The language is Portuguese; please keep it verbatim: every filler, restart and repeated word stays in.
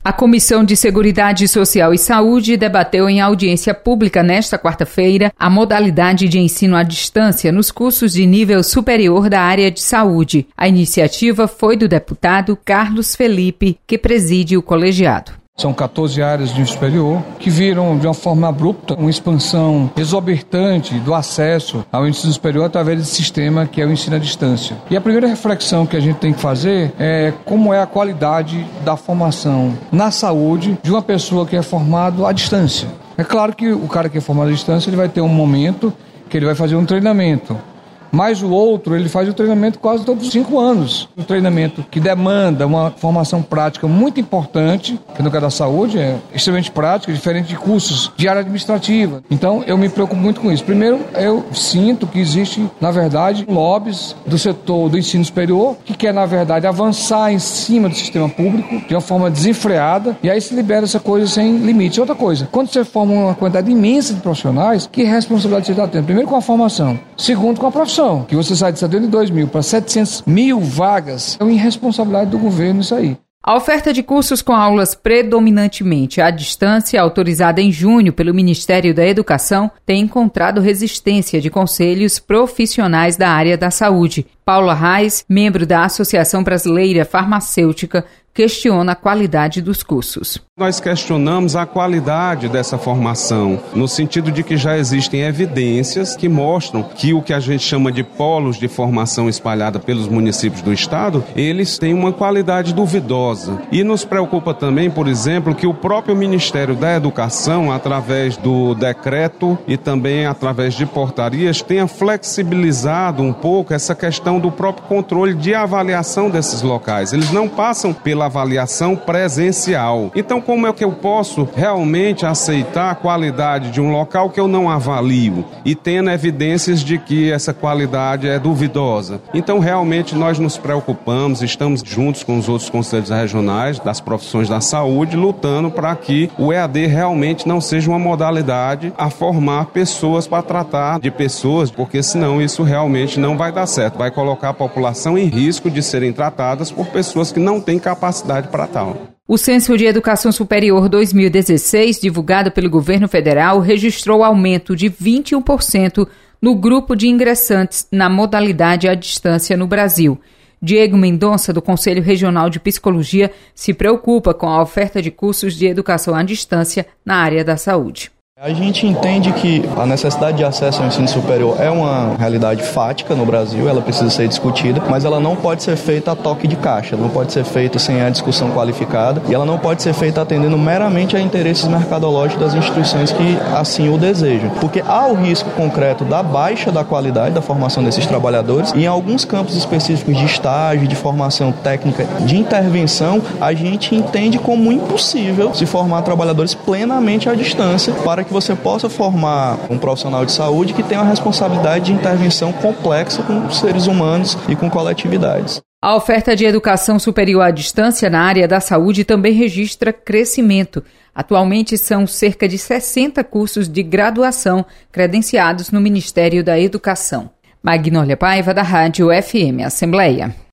A Comissão de Seguridade Social e Saúde debateu em audiência pública nesta quarta-feira a modalidade de ensino à distância nos cursos de nível superior da área de saúde. A iniciativa foi do deputado Carlos Felipe, que preside o colegiado. São quatorze áreas de ensino superior que viram de uma forma abrupta uma expansão exorbitante do acesso ao ensino superior através desse sistema que é o ensino à distância. E a primeira reflexão que a gente tem que fazer é como é a qualidade da formação na saúde de uma pessoa que é formado à distância. É claro que o cara que é formado à distância ele vai ter um momento que ele vai fazer um treinamento. Mas o outro, ele faz o treinamento quase todos os cinco anos. Um treinamento que demanda uma formação prática muito importante, que no caso da saúde é extremamente prática, diferente de cursos de área administrativa. Então, eu me preocupo muito com isso. Primeiro, eu sinto que existe, na verdade, lobbies do setor do ensino superior que quer, na verdade, avançar em cima do sistema público de uma forma desenfreada e aí se libera essa coisa sem limite. Outra coisa, quando você forma uma quantidade imensa de profissionais, que responsabilidade você está tendo? Primeiro, com a formação. Segundo, com a profissão. Que você sai de setenta e dois mil para setecentas mil vagas, é uma irresponsabilidade do governo isso aí. A oferta de cursos com aulas predominantemente à distância, autorizada em junho pelo Ministério da Educação, tem encontrado resistência de conselhos profissionais da área da saúde. Paula Reis, membro da Associação Brasileira Farmacêutica, questiona a qualidade dos cursos. Nós questionamos a qualidade dessa formação, no sentido de que já existem evidências que mostram que o que a gente chama de polos de formação espalhada pelos municípios do estado, eles têm uma qualidade duvidosa. E nos preocupa também, por exemplo, que o próprio Ministério da Educação, através do decreto e também através de portarias, tenha flexibilizado um pouco essa questão do próprio controle de avaliação desses locais. Eles não passam pela avaliação presencial. Então, como é que eu posso realmente aceitar a qualidade de um local que eu não avalio e tendo evidências de que essa qualidade é duvidosa? Então, realmente, nós nos preocupamos, estamos juntos com os outros conselhos regionais das profissões da saúde, lutando para que o E A D realmente não seja uma modalidade a formar pessoas para tratar de pessoas, porque senão isso realmente não vai dar certo. Vai colocar a população em risco de serem tratadas por pessoas que não têm capacidade para tal. O Censo de Educação Superior dois mil e dezesseis, divulgado pelo governo federal, registrou aumento de vinte e um por cento no grupo de ingressantes na modalidade à distância no Brasil. Diego Mendonça, do Conselho Regional de Psicologia, se preocupa com a oferta de cursos de educação à distância na área da saúde. A gente entende que a necessidade de acesso ao ensino superior é uma realidade fática no Brasil, ela precisa ser discutida, mas ela não pode ser feita a toque de caixa, não pode ser feita sem a discussão qualificada e ela não pode ser feita atendendo meramente a interesses mercadológicos das instituições que assim o desejam, porque há o risco concreto da baixa da qualidade da formação desses trabalhadores e em alguns campos específicos de estágio, de formação técnica, de intervenção, a gente entende como impossível se formar trabalhadores plenamente à distância para que que você possa formar um profissional de saúde que tenha uma responsabilidade de intervenção complexa com seres humanos e com coletividades. A oferta de educação superior à distância na área da saúde também registra crescimento. Atualmente são cerca de sessenta cursos de graduação credenciados no Ministério da Educação. Magnólia Paiva, da Rádio F M Assembleia.